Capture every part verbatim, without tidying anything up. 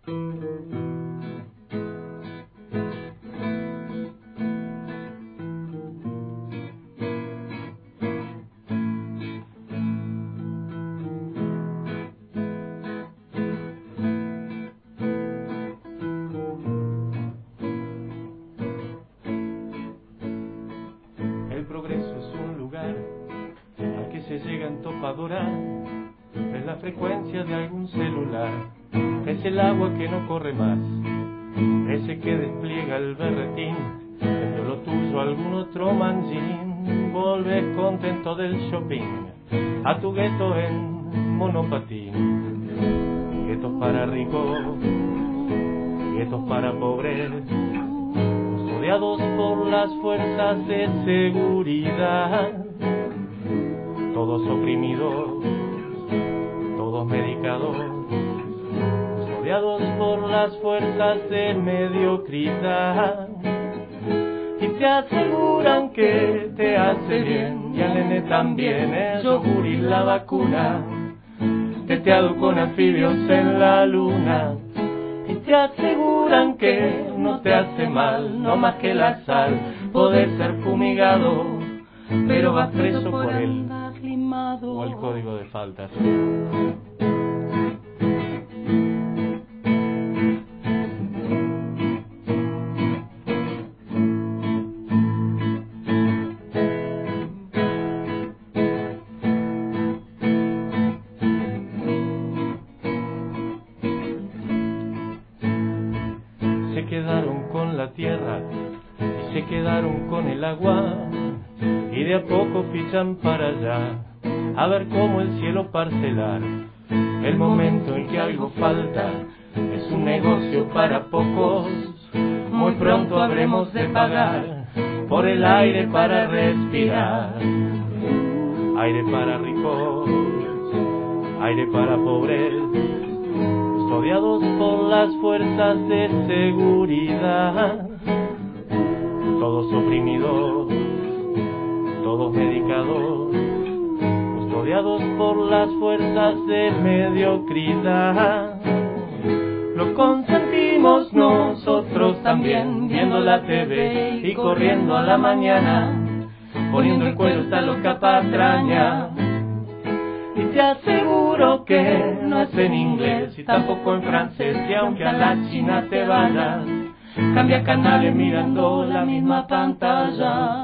Es la frecuencia de algún celular, es el agua que no corre más, ese que despliega el berretín, es lo tuyo algún otro manjín. Volves contento del shopping a tu gueto en monopatín. Guetos para ricos, guetos para pobres, rodeados por las fuerzas de seguridad, todos oprimidos, todos medicados, rodeados por las fuerzas de mediocridad, y te aseguran que te hace bien, y al nene también el yogur y la vacuna, teteado con anfibios en la luna, y te aseguran que no te hace mal, no más que la sal, poder ser fumigado, pero vas preso por él o el código de faltas. Se quedaron con la tierra y se quedaron con el agua, y de a poco fichan para allá a ver cómo el cielo parcelar. El momento en que algo falta es un negocio para pocos. Muy pronto habremos de pagar por el aire para respirar. Aire para ricos, aire para pobres, rodeados por las fuerzas de seguridad, todos oprimidos, todos medicados, rodeados por las fuerzas de mediocridad. Lo consentimos nosotros también, viendo la T V y corriendo a la mañana, poniendo el cuero esta loca patraña. Y te aseguro que no es en inglés y tampoco en francés, y aunque a la China te vayas, cambia canales mirando la misma pantalla.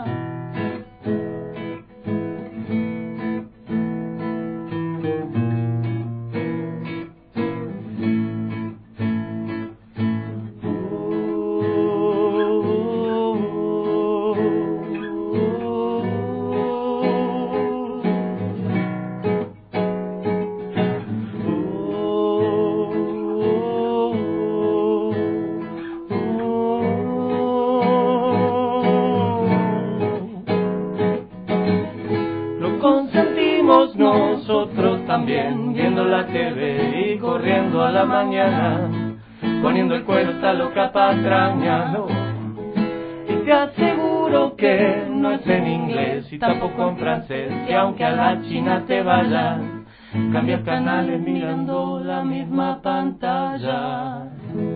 Nosotros también, viendo la T V y corriendo a la mañana, poniendo el cuero esta loca patraña. No. Y te aseguro que no es en inglés y tampoco en francés, y aunque a la China te vayas, cambias canales mirando la misma pantalla.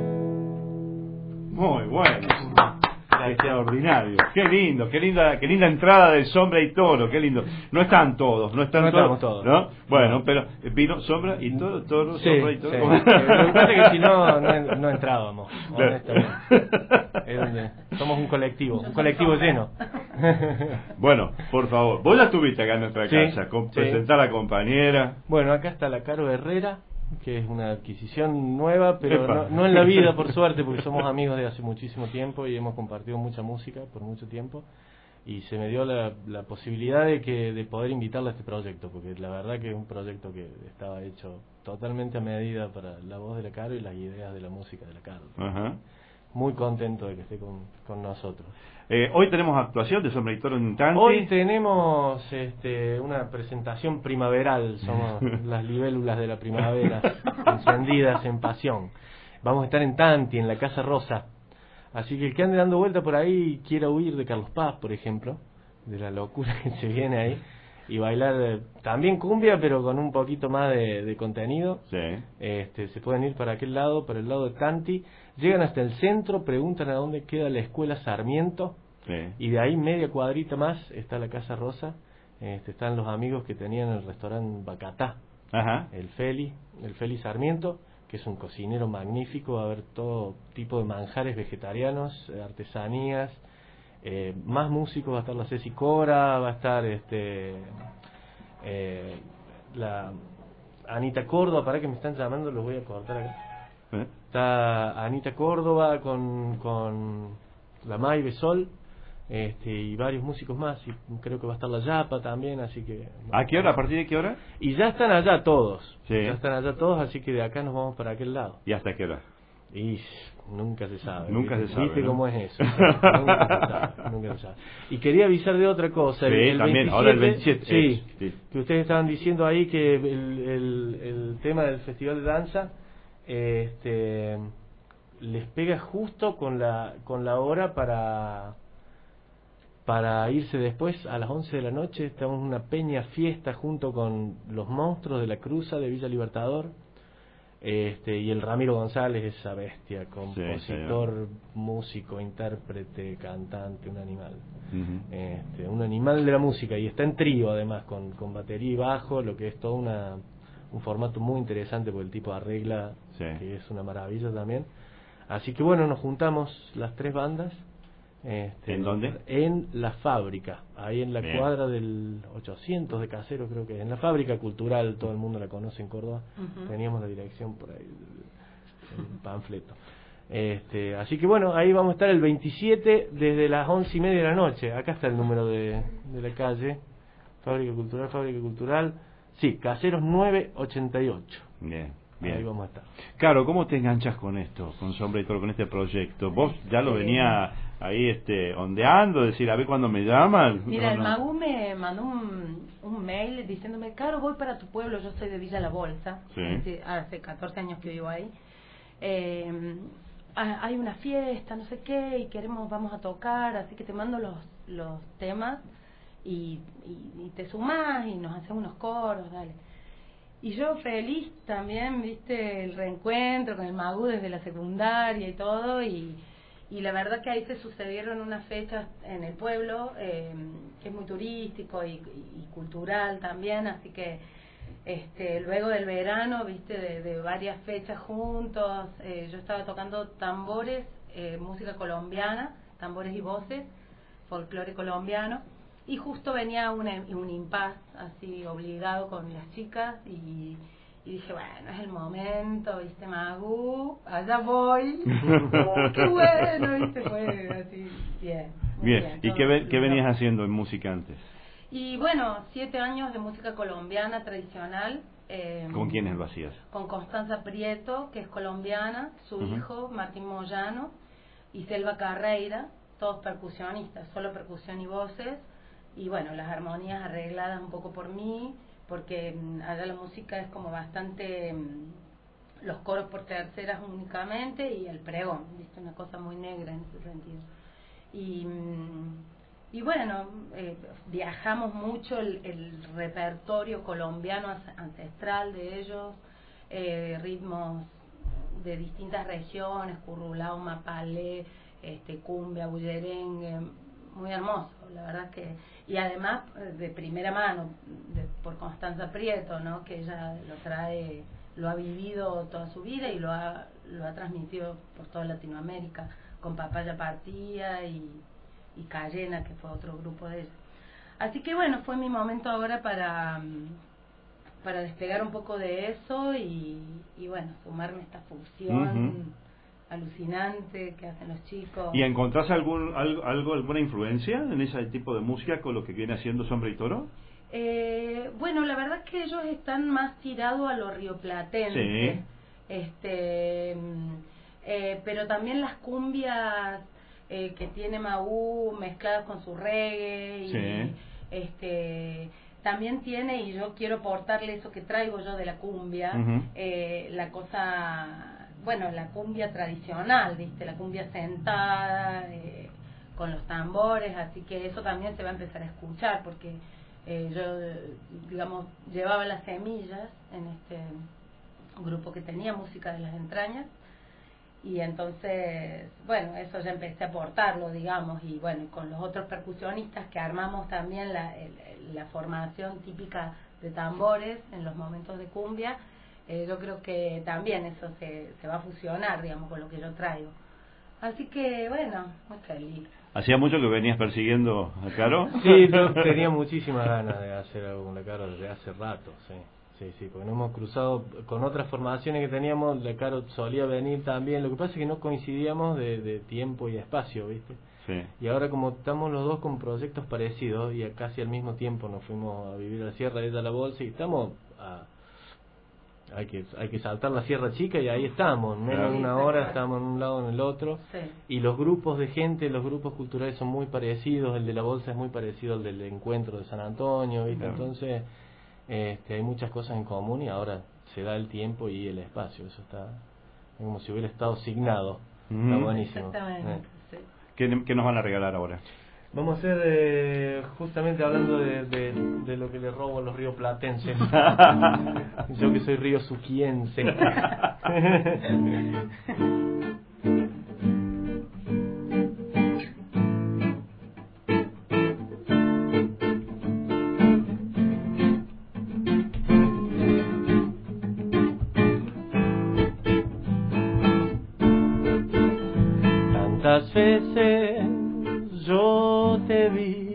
Muy bueno. Extraordinario, qué lindo, qué linda, qué linda entrada de Sombra y Toro, qué lindo. No están todos, no están no todos, todos, ¿no? Bueno, pero vino Sombra y Toro, Toro, sí, Sombra y Toro. Sí. Lo que pasa es que si no, no, no entrábamos, honestamente. Es donde somos un colectivo, un colectivo lleno. Bueno, por favor, vos la tuviste acá en nuestra sí, casa, con, sí. presentar a la compañera. Bueno, acá está la Caro Herrera, que es una adquisición nueva, pero no, no en la vida, por suerte, porque somos amigos de hace muchísimo tiempo y hemos compartido mucha música por mucho tiempo, y se me dio la, la posibilidad de que de poder invitarla a este proyecto, porque la verdad que es un proyecto que estaba hecho totalmente a medida para la voz de la Caro y las ideas de la música de la Caro. Ajá. Muy contento de que esté con, con nosotros. Eh, hoy tenemos actuación de Sombra y Toro en Tanti. Hoy tenemos este, una presentación primaveral, somos las libélulas de la primavera, encendidas en pasión. Vamos a estar en Tanti, en la Casa Rosa. Así que el que ande dando vuelta por ahí y quiera huir de Carlos Paz, por ejemplo, de la locura que se viene ahí, y bailar eh, también cumbia, pero con un poquito más de, de contenido. Sí. Este, se pueden ir para aquel lado, para el lado de Tanti, llegan hasta el centro, preguntan a dónde queda la escuela Sarmiento, Sí. y de ahí media cuadrita más está la Casa Rosa. Este, están los amigos que tenían el restaurante Bacatá, Ajá. el Feli, el Feli Sarmiento, que es un cocinero magnífico, va a haber todo tipo de manjares vegetarianos, eh, artesanías, eh, más músicos, va a estar la Ceci Cora, va a estar este eh, la Anita Córdoba, para que me están llamando, los voy a cortar acá. ¿Eh? Está Anita Córdoba con, con la Maybe Sol, este, y varios músicos más, y creo que va a estar la Yapa también, así que... ¿A qué hora? ¿A partir de qué hora? Y ya están allá todos, Sí. ya están allá todos, así que de acá nos vamos para aquel lado. ¿Y hasta qué hora? Y nunca se sabe. Nunca ¿viste? se sabe, ¿Viste ¿no? cómo es eso? nunca, se sabe, nunca se sabe. Y quería avisar de otra cosa. Sí, el, el también, veintisiete, ahora el veintisiete. Sí, es, sí. que ustedes estaban diciendo ahí que el, el, el tema del Festival de Danza este, les pega justo con la, con la hora para... para irse después a las once de la noche. Estamos en una peña fiesta junto con los Monstruos de la Cruza de Villa Libertador, este, y el Ramiro González, esa bestia, compositor, sí, músico, intérprete, cantante, un animal. Uh-huh. este, un animal de la música, y está en trío además, con, con batería y bajo, lo que es todo una, un formato muy interesante, porque el tipo arregla, sí, que es una maravilla también. Así que bueno, nos juntamos las tres bandas. Este, ¿En dónde? En la fábrica, ahí en la Bien. cuadra del ochocientos de Casero, creo que es, en la fábrica cultural, todo el mundo la conoce en Córdoba. Uh-huh. Teníamos la dirección por ahí, el, el panfleto. Este, así que bueno, ahí vamos a estar el veintisiete desde las once y media de la noche. Acá está el número de, de la calle, Fábrica Cultural, Fábrica Cultural, sí, Caseros nueve ochenta y ocho. Bien. Bien. Ahí vamos a estar. Claro, ¿cómo te enganchas con esto, con Sombra y Toro, con este proyecto? ¿Vos ya lo venía ahí este ondeando, decir, a ver cuándo me llaman? Mira, no, el no. Magu me mandó un, un mail diciéndome, claro, voy para tu pueblo, yo soy de Villa La Bolsa, sí. hace, hace catorce años que vivo ahí. Eh, hay una fiesta, no sé qué, y queremos, vamos a tocar, así que te mando los, los temas y, y, y te sumás y nos hacemos unos coros, dale. Y yo feliz también, viste, el reencuentro con el Magu desde la secundaria y todo, y, y la verdad que ahí se sucedieron unas fechas en el pueblo, eh, que es muy turístico y, y, y cultural también, así que este luego del verano, viste, de, de varias fechas juntos, eh, yo estaba tocando tambores, eh, música colombiana, tambores y voces, folclore colombiano. Y justo venía una, un impas así obligado con las chicas y, y dije, bueno, es el momento, viste, Magu, allá voy. Oh, qué bueno, viste, fue así, bien. Bien, bien ¿y qué, ve, qué venías haciendo en música antes? Y bueno, siete años de música colombiana tradicional. Eh, ¿Con quiénes lo hacías? Con Constanza Prieto, que es colombiana, su uh-huh. hijo, Martín Moyano, y Selva Carreira, todos percusionistas, solo percusión y voces. Y bueno, las armonías arregladas un poco por mí, porque mmm, allá la música es como bastante, mmm, los coros por terceras únicamente y el pregón, ¿viste? Una cosa muy negra en ese sentido. Y, mmm, y bueno, eh, viajamos mucho el, el repertorio colombiano ancestral de ellos, eh, ritmos de distintas regiones, currulao, mapalé, este, cumbia, bullerengue, muy hermoso, la verdad que, y además de primera mano, de, por Constanza Prieto, ¿no? Que ella lo trae, lo ha vivido toda su vida y lo ha, lo ha transmitido por toda Latinoamérica, con Papaya Partía y, y Cayena, que fue otro grupo de ella. Así que bueno, fue mi momento ahora para, para despegar un poco de eso y, y bueno, sumarme a esta fusión. Uh-huh. Alucinante que hacen los chicos. ¿Y encontrás algún algo, algo alguna influencia en ese tipo de música con lo que viene haciendo Sombra y Toro? Eh, bueno, la verdad es que ellos están más tirados a lo rioplatense. Sí. Este, eh, pero también las cumbias eh, que tiene Magu mezcladas con su reggae y sí. este también tiene, y yo quiero aportarle eso que traigo yo de la cumbia, uh-huh. eh, la cosa. Bueno, la cumbia tradicional, ¿viste? La cumbia sentada, eh, con los tambores, así que eso también se va a empezar a escuchar, porque Eh, yo, digamos, llevaba las semillas en este grupo que tenía Música de las Entrañas, y entonces, bueno, eso ya empecé a aportarlo, digamos, y bueno, con los otros percusionistas que armamos también la, el, la formación típica de tambores en los momentos de cumbia, eh, yo creo que también eso se, se va a fusionar, digamos, con lo que yo traigo. Así que, bueno, muy feliz. ¿Hacía mucho que venías persiguiendo a Caro? Sí, yo tenía muchísimas ganas de hacer algo con la Caro desde hace rato, sí. Sí, sí, porque nos hemos cruzado con otras formaciones que teníamos, la Caro solía venir también, lo que pasa es que no coincidíamos de, de tiempo y espacio, ¿viste? Sí. Y ahora como estamos los dos con proyectos parecidos y a casi al mismo tiempo nos fuimos a vivir a la Sierra, ella a la Bolsa, y estamos a... Hay que hay que saltar la Sierra Chica y ahí estamos, en menos de una hora estamos en un lado en el otro, Sí. y los grupos de gente, los grupos culturales son muy parecidos, el de la Bolsa es muy parecido al del encuentro de San Antonio, ¿viste? Claro. Entonces este, hay muchas cosas en común y ahora se da el tiempo y el espacio, eso está es como si hubiera estado signado, Mm. está buenísimo. Exactamente, Eh. sí. ¿Qué, qué nos van a regalar ahora? Vamos a hacer, eh, justamente hablando de, de, de lo que le robo a los rioplatenses. Yo que soy río suquiense. Tantas veces yo te vi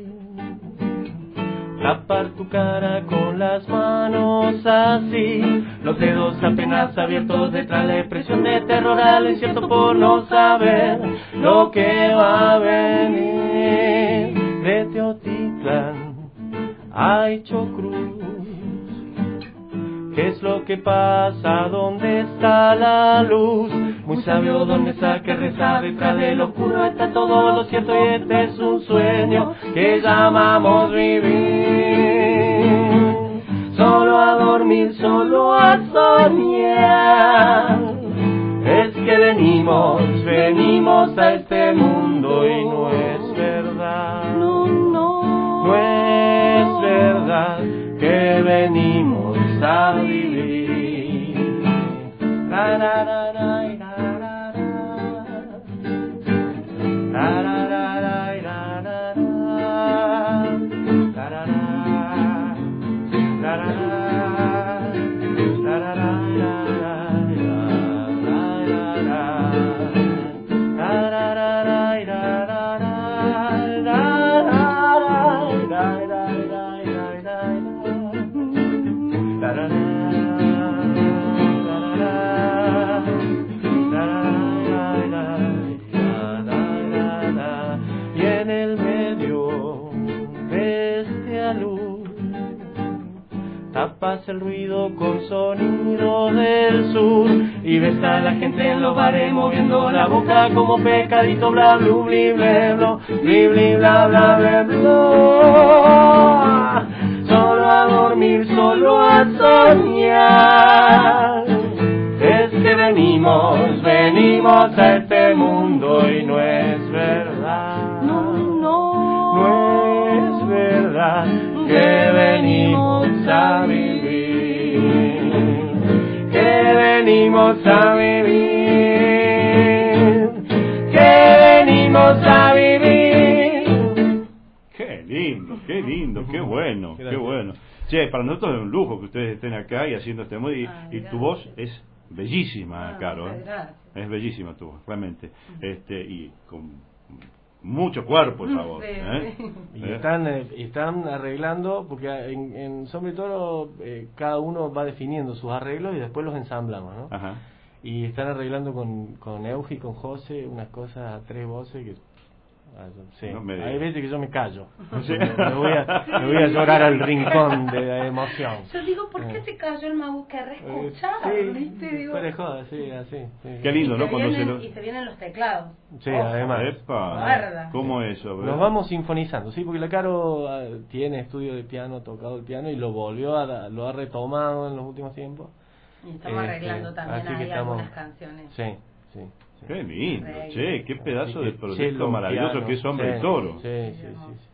tapar tu cara con las manos así, los dedos apenas abiertos detrás la expresión de terror al incierto por no saber lo que va a venir. De Teotitlán a Ichocruz, ¿qué es lo que pasa? ¿Dónde está la luz? Muy sabio, ¿dónde está que reza? Detrás de lo oscuro está todo lo cierto y este es un sueño que llamamos vivir. Solo a dormir, solo a soñar. Es que venimos, venimos a este mundo y no es verdad. No, no, no es verdad que venimos a vivir. La, la, la, la. Tapas el ruido con sonido del sur y ves a la gente en los bares moviendo la boca como pescadito, bla bla bli bla bla bli bli bla bla bla bla. Solo a dormir, solo a soñar. Es que venimos, venimos a este mundo y no es verdad. No, no, no es verdad que venimos a vivir, que venimos a vivir, que venimos a vivir. Qué lindo, qué lindo, qué bueno, Gracias. qué bueno. Che, para nosotros es un lujo que ustedes estén acá y haciendo este modo y, Ah, y tu voz es bellísima, Ah, Caro. muchas ¿eh? gracias. Es bellísima tu voz, realmente. Este, y con mucho cuerpo esa voz. Sí, ¿eh? sí. Y ¿Eh? están, eh, están arreglando, porque en, en Sombra y Toro eh, cada uno va definiendo sus arreglos y después los ensamblamos, ¿no? Ajá. Y están arreglando con, con Eugi y con José unas cosas a tres voces que... ah, sí. No me Hay digas. veces que yo me callo. Sí. Me, me voy a, me voy a llorar al rincón de la emoción. Yo digo, ¿por qué Eh. se cayó el mago? Que Eh, reescuchar, sí, ¿viste? Digo, fuera de joda, sí, así. Sí. Qué lindo, y, ¿no? se Cuando se vienen, lo... y se vienen los teclados. Sí, Ojo. además. Epa, Guarda. ¿cómo eso? A ver. Nos vamos sinfonizando, sí, porque la Caro ah, tiene estudio de piano, tocado el piano y lo volvió a, lo ha retomado en los últimos tiempos. Y estamos Este, arreglando también así que ahí estamos- algunas canciones. Sí, sí. sí. Qué lindo, Rey. che, qué pedazo Así de que proyecto cello, maravilloso piano, que es Hombre sí, y Toro. Sí, sí, sí, hermoso. sí,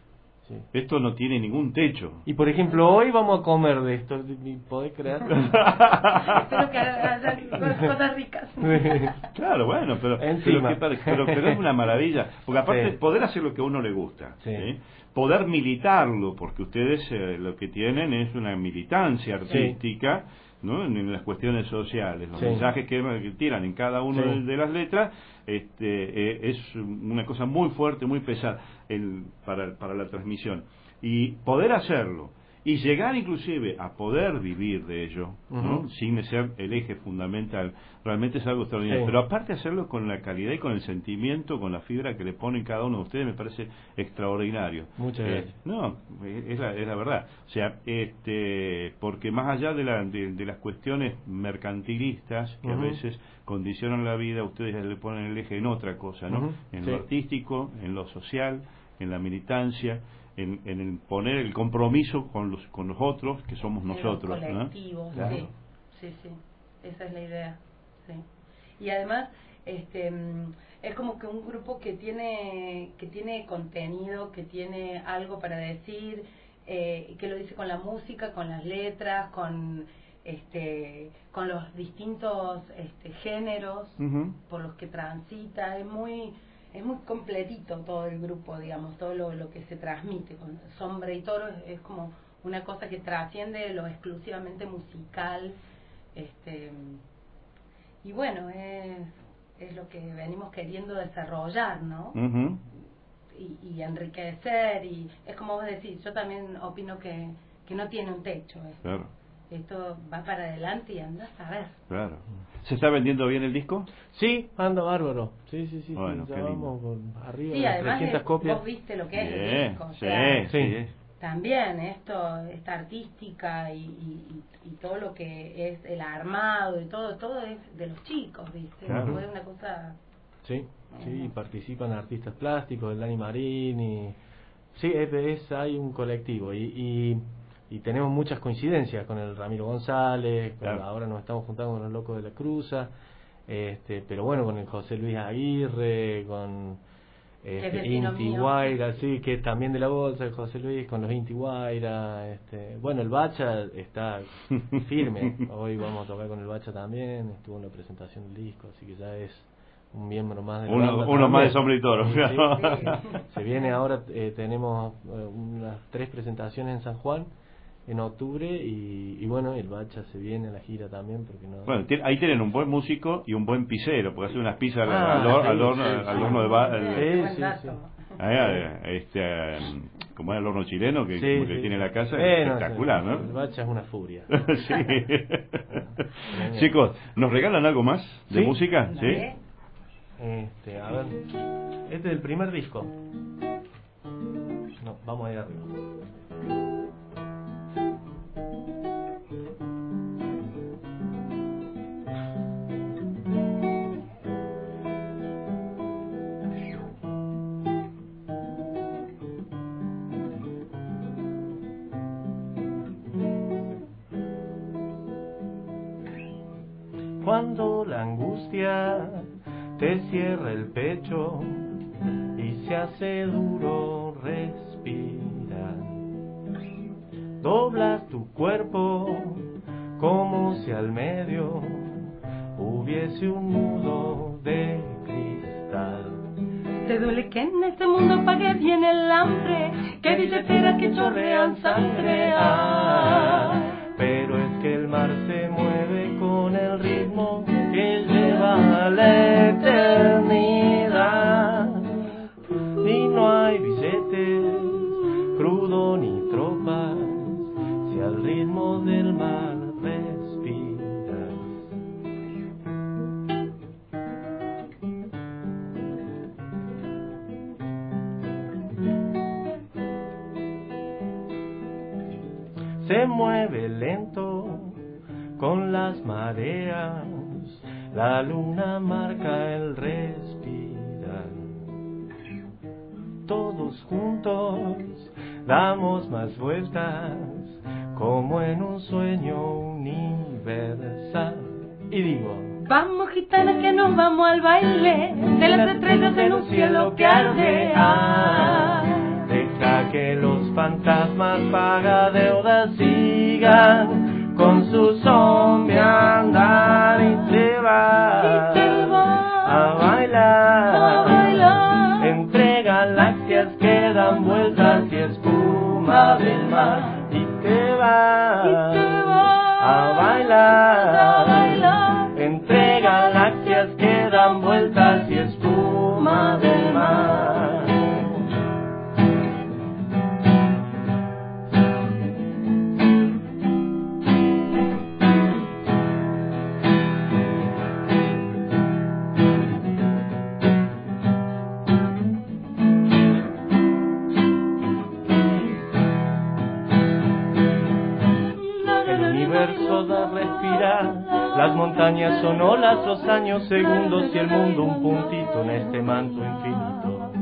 sí. Esto no tiene ningún techo. Y por ejemplo, hoy vamos a comer de esto, ¿podés creer? Espero que hayan cosas ricas. Claro, bueno, pero, pero, qué padre, pero, pero es una maravilla. Porque aparte, sí. poder hacer lo que a uno le gusta, sí. ¿sí? Poder militarlo, porque ustedes eh, lo que tienen es una militancia artística, sí. ¿no? En, en las cuestiones sociales, los sí. mensajes que, que tiran en cada una sí. de, de las letras, este, eh, es una cosa muy fuerte, muy pesada en, para, para la transmisión. Y poder hacerlo, y llegar inclusive a poder vivir de ello, ¿no? Uh-huh. Sin ser el eje fundamental, realmente es algo extraordinario. Sí. Pero aparte hacerlo con la calidad y con el sentimiento, con la fibra que le ponen cada uno de ustedes, me parece extraordinario. Muchas eh, gracias. No, es la, es la verdad. O sea, este, porque más allá de, la, de, de las cuestiones mercantilistas que uh-huh. a veces condicionan la vida, ustedes le ponen el eje en otra cosa, ¿no? Uh-huh. En sí. lo artístico, en lo social, en la militancia. En, en el poner el compromiso con los con los otros, que somos nosotros. Los colectivos, ¿no? Claro. sí, sí, sí, esa es la idea, sí. Y además, este, es como que un grupo que tiene que tiene contenido, que tiene algo para decir, eh, que lo dice con la música, con las letras, con este, con los distintos este, géneros uh-huh. por los que transita, es muy es muy completito todo el grupo, digamos, todo lo, lo que se transmite. Con Sombra y Toro es, es como una cosa que trasciende lo exclusivamente musical, este y bueno, es, es lo que venimos queriendo desarrollar, ¿no? Uh-huh. y, y enriquecer, y es como vos decís, yo también opino que, que no tiene un techo esto. Claro. Esto va para adelante y anda a ver. Claro. ¿Se está vendiendo bien el disco? Sí, anda bárbaro. Sí, sí, sí. Bueno, sí, qué vamos con arriba sí, de además trescientas es, copias. Vos viste lo que es Bien, el disco. O sí, sea, sí. También esto, esta artística y, y, y todo lo que es el armado y todo, todo es de los chicos, ¿viste? Claro. Es una cosa... Sí, sí, participan artistas plásticos, el Dani Marini. Sí, es, es, hay un colectivo y... y y tenemos muchas coincidencias con el Ramiro González, claro. ahora nos estamos juntando con el Loco de la Cruza, este, pero bueno, con el José Luis Aguirre, con este, Inti Guaira, sí, que es también de la bolsa, el José Luis, con los Inti Guaira, este, bueno, el Bacha está firme, hoy vamos a tocar con el Bacha también, estuvo en la presentación del disco, así que ya es un miembro más de la uno, banda uno más de Sombra y Toro. Sí, sí. Se viene ahora, eh, tenemos eh, unas tres presentaciones en San Juan en octubre y, y bueno, el Bacha se viene a la gira también porque no... Bueno, ahí tienen un buen músico y un buen pizzero, porque hace unas pizzas ah, al, al, sí, al horno, sí, al sí. horno de ba, el, sí, sí, sí. Ahí, este, como es el horno chileno que, sí, como que sí. tiene la casa, eh, es espectacular, no, ¿no? El Bacha es una furia. Sí. Chicos, ¿nos regalan algo más de ¿Sí? música? Sí. Este, a ver, este es el primer disco. No, vamos a ir arriba. Cuando la angustia te cierra el pecho y se hace duro respirar, doblas tu cuerpo como si al medio hubiese un nudo de cristal. Te duele que en este mundo pague bien el hambre, que billeteras que chorrean sangre. Ah, pero es que el mar se mueve con el ritmo que lleva a la eternidad. Y no hay billetes, crudo ni tropas, si al ritmo del mar respiras. Se mueve lento con las mareas, la luna marca el respirar. Todos juntos damos más vueltas, como en un sueño universal. Y digo: vamos gitanas que nos vamos al baile de las estrellas en un cielo que arde. Ah, te Deja que los fantasmas paga deudas sigan con su zombie andar y te va, y te va a bailar, a bailar entre galaxias que dan vueltas y espuma del mar, y te va, y te va a bailar, a bailar entre galaxias que dan vueltas y espuma del mar. Da respirar, las montañas son olas, los años segundos y el mundo un puntito en este manto infinito.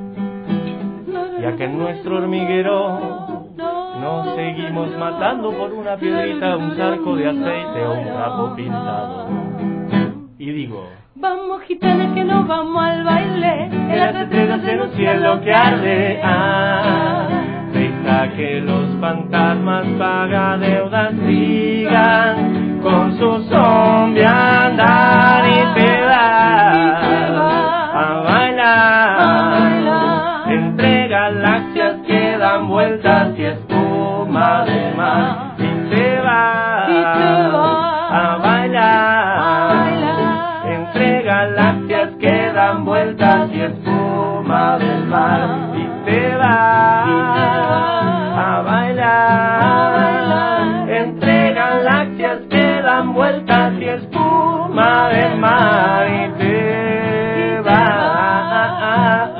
Ya que en nuestro hormiguero nos seguimos matando por una piedrita, un charco de aceite o un trapo pintado. Y digo, vamos gitanas que nos vamos al baile, en las estrellas en un cielo que arde. Ah, deja que los fantasmas paga deudas sigan con su zombie andar y te va a bailar, a bailar entre galaxias que dan vueltas y espuma del mar, y te va, y te va a bailar, a bailar entre galaxias que dan vueltas y espuma del mar, y te va, a bailar, a bailar entre galaxias que dan vueltas y espuma del mar, y te va a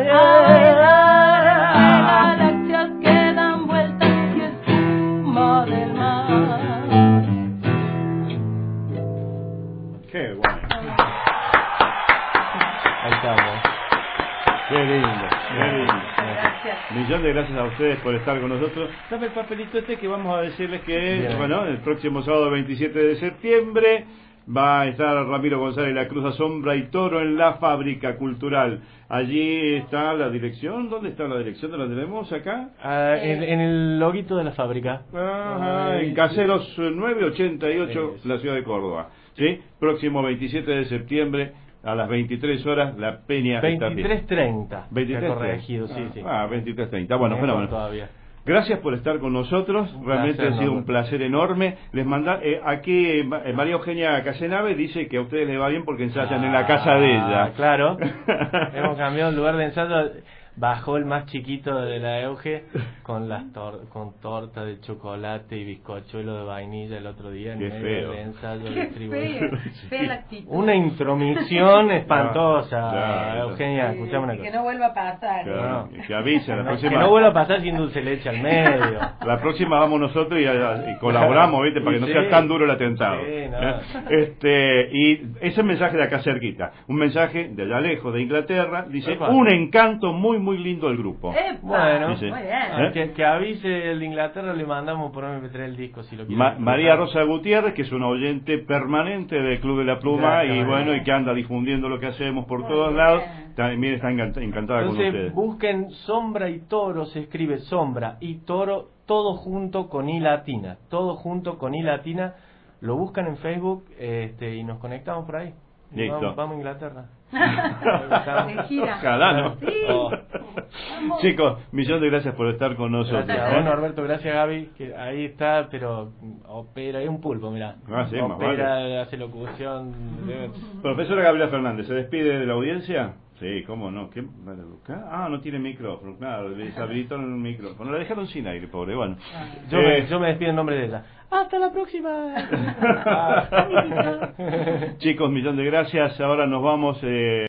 bailar, galaxias que dan vueltas y espuma del mar. Qué bueno. Ahí estamos. Qué lindo, qué lindo. Gracias. Millón de gracias a ustedes por estar con nosotros. Dame el papelito este que vamos a decirles que, Bien. bueno, el próximo sábado veintisiete de septiembre va a estar Ramiro González La Cruz a Sombra y Toro en la Fábrica Cultural. Allí está la dirección. ¿Dónde está la dirección? ¿La tenemos acá? Ah, en, en el loguito de la fábrica. Ajá, en Caseros nueve ochenta y ocho, Es. la ciudad de Córdoba. ¿Sí? Próximo veintisiete de septiembre a las veintitrés horas, la Peña está bien. veintitrés treinta. veintitrés corregido, sí, sí. Ah, veintitrés treinta. Bueno, Mejor fenómeno. todavía. Gracias por estar con nosotros, Un realmente placer, ha sido ¿no? un placer enorme. Les manda eh, aquí eh, María Eugenia Casenave dice que a ustedes les va bien porque ensayan Ah, en la casa de ella. Claro. Hemos cambiado el lugar de ensayo. Bajó el más chiquito de la Euge con las tor con torta de chocolate y bizcochuelo de vainilla el otro día en Qué medio feo. del ensayo Qué distribuido. fea, fea la actitud. Una intromisión espantosa. Claro. Eugenia, Sí, escuchame una que cosa. no vuelva a pasar. Claro, No. que avise, la No, próxima, que no vuelva a pasar sin dulce de leche al medio. la próxima vamos nosotros y, y colaboramos, ¿viste? Para que no Sí. sea tan duro el atentado. Sí, no. ¿Eh? Este, y ese mensaje de acá cerquita, un mensaje de allá lejos, de Inglaterra, dice, Epa. un encanto muy muy lindo el grupo. Epa, Bueno, muy sí. bien. Ah, ¿Eh? que, que avise el de Inglaterra, le mandamos por M P tres el disco si lo quiere. Ma- María Rosa Gutiérrez, que es una oyente permanente del Club de la Pluma, y Exactamente. bueno, y que anda difundiendo lo que hacemos por Muy todos bien. lados, también está encant- encantada con Entonces ustedes. busquen Sombra y Toro, se escribe Sombra y Toro, todo junto con I latina, todo junto con I latina, lo buscan en Facebook este, y nos conectamos por ahí. Y Listo. Vamos, vamos a Inglaterra. De gira. Ojalá, ¿no? Sí. Oh. Vamos. Chicos, millón de gracias por estar con nosotros. Gracias, ¿eh? bueno Alberto, gracias Gaby, que ahí está, pero opera, es un pulpo, mirá. Ah, sí, más opera, hace locución. eh, Profesora Gabriela Fernández, ¿se despide de la audiencia? Sí, ¿cómo no? ¿Qué maleducada? Ah, no tiene micrófono, claro, le deshabilitaron el micrófono. La dejaron sin aire, pobre, bueno. Yo, Eh, me, yo me despido en nombre de ella. ¡Hasta la próxima! Chicos, millón de gracias. Ahora nos vamos... Eh...